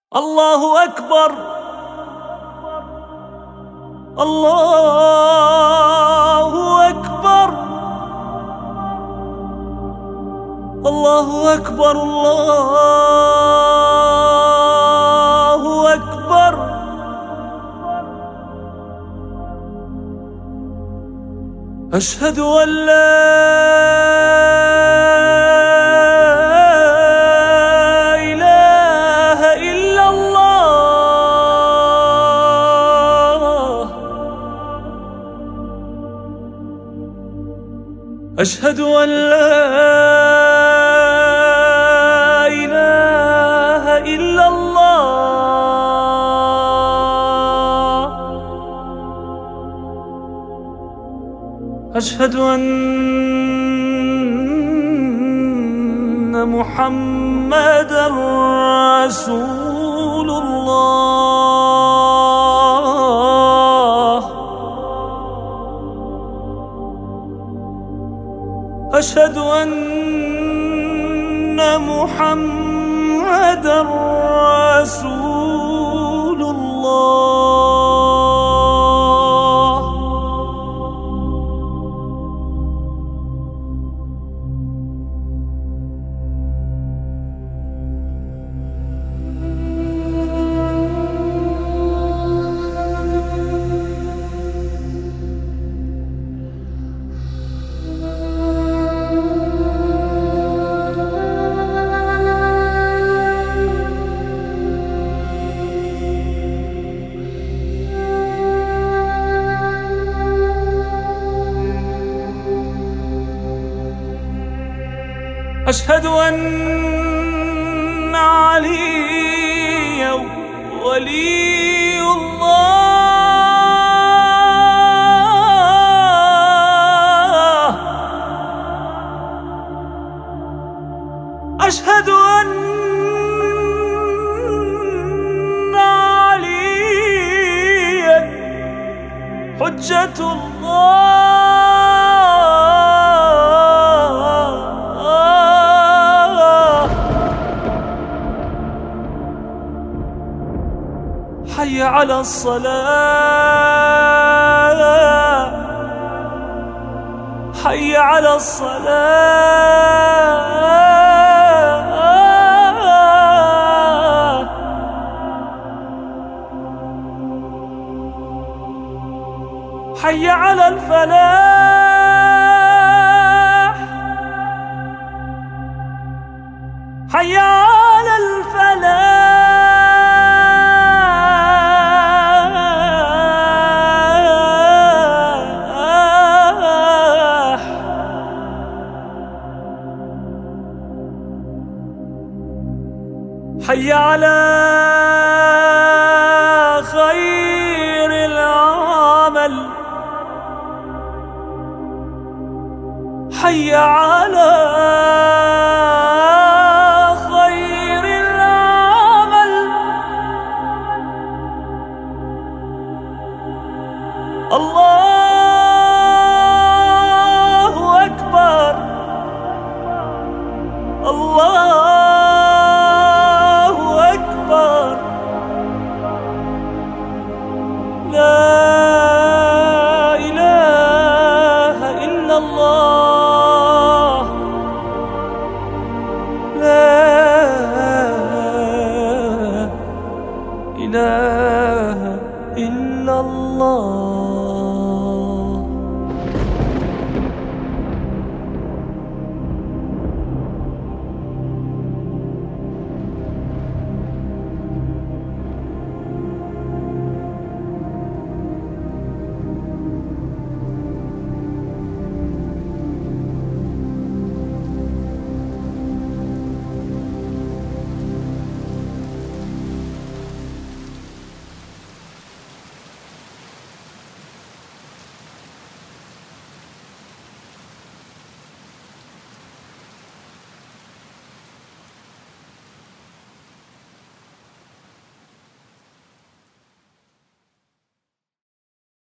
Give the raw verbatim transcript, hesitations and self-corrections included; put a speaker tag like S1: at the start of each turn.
S1: الله أكبر الله أكبر الله أكبر الله أكبر أشهد أن لا أشهد أن لا إله إلا الله أشهد أن محمدًا رسول الله أشهد أن محمدًا رسول الله أشهد أن عليا ولي الله أشهد أن عليا حجة الله حي على الصلاة حي على الصلاة حي على الفلاح حي على الفلاح حي على خير العمل حي على خير العمل الله أكبر الله لا إله إلا الله لا إله إلا الله.